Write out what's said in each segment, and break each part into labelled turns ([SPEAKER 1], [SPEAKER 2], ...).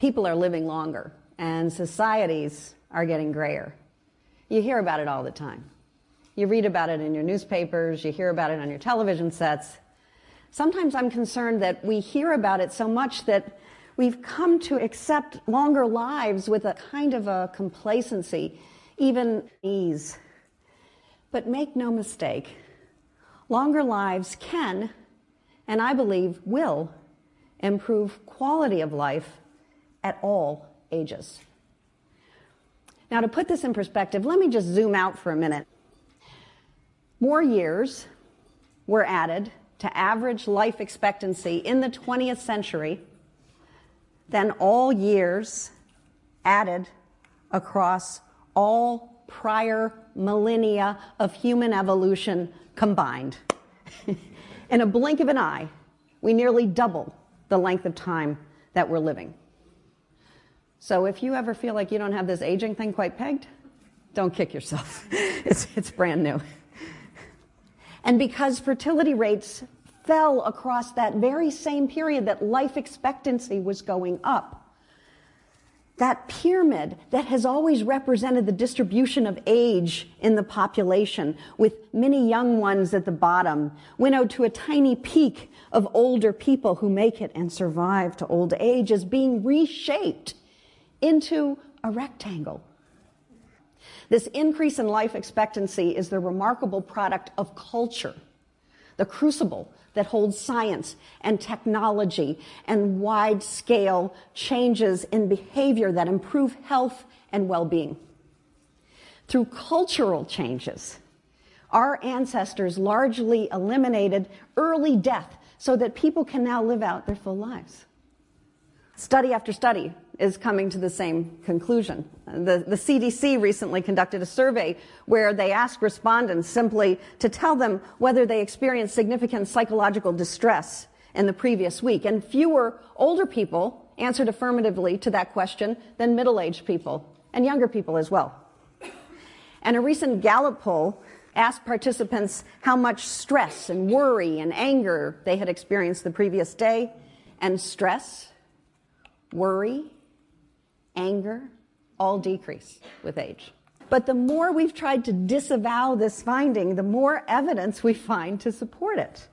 [SPEAKER 1] People are living longer, and societies are getting grayer. You hear about it all the time. You read about it in your newspapers, you hear about it on your television sets. Sometimes I'm concerned that we hear about it so much that we've come to accept longer lives with a kind of a complacency, even ease. But make no mistake, longer lives can, and I believe will, improve quality of life at all ages. Now, to put this in perspective, let me just zoom out for a minute. More years were added to average life expectancy in the 20th century than all years added across all prior millennia of human evolution combined. In a blink of an eye, we nearly double the length of time that we're living. So if you ever feel like you don't have this aging thing quite pegged, don't kick yourself. It's brand new. And because fertility rates fell across that very same period that life expectancy was going up, that pyramid that has always represented the distribution of age in the population, with many young ones at the bottom, winnowed to a tiny peak of older people who make it and survive to old age, is being reshaped into a rectangle. This increase in life expectancy is the remarkable product of culture, the crucible that holds science and technology and wide-scale changes in behavior that improve health and well-being. Through cultural changes, our ancestors largely eliminated early death so that people can now live out their full lives. Study after study is coming to the same conclusion. The CDC recently conducted a survey where they asked respondents simply to tell them whether they experienced significant psychological distress in the previous week. And fewer older people answered affirmatively to that question than middle-aged people, and younger people as well. And a recent Gallup poll asked participants how much stress and worry and anger they had experienced the previous day. And stress, worry, anger, all decrease with age. But the more we've tried to disavow this finding, the more evidence we find to support it.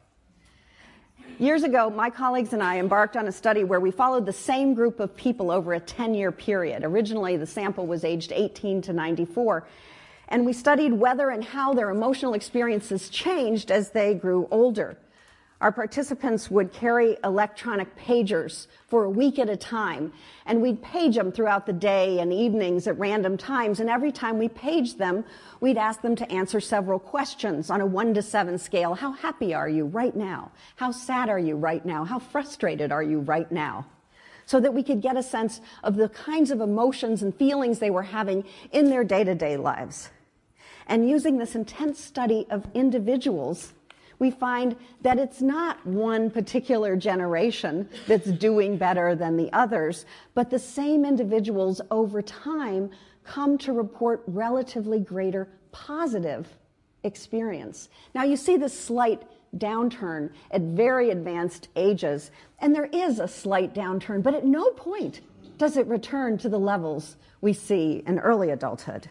[SPEAKER 1] Years ago, my colleagues and I embarked on a study where we followed the same group of people over a 10-year period. Originally, the sample was aged 18 to 94. And we studied whether and how their emotional experiences changed as they grew older. Our participants would carry electronic pagers for a week at a time, and we'd page them throughout the day and evenings at random times, and every time we paged them, we'd ask them to answer several questions on a 1 to 7 scale. How happy are you right now? How sad are you right now? How frustrated are you right now? So that we could get a sense of the kinds of emotions and feelings they were having in their day-to-day lives. And using this intense study of individuals, we find that it's not one particular generation that's doing better than the others, but the same individuals over time come to report relatively greater positive experience. Now, you see this slight downturn at very advanced ages, and there is a slight downturn, but at no point does it return to the levels we see in early adulthood.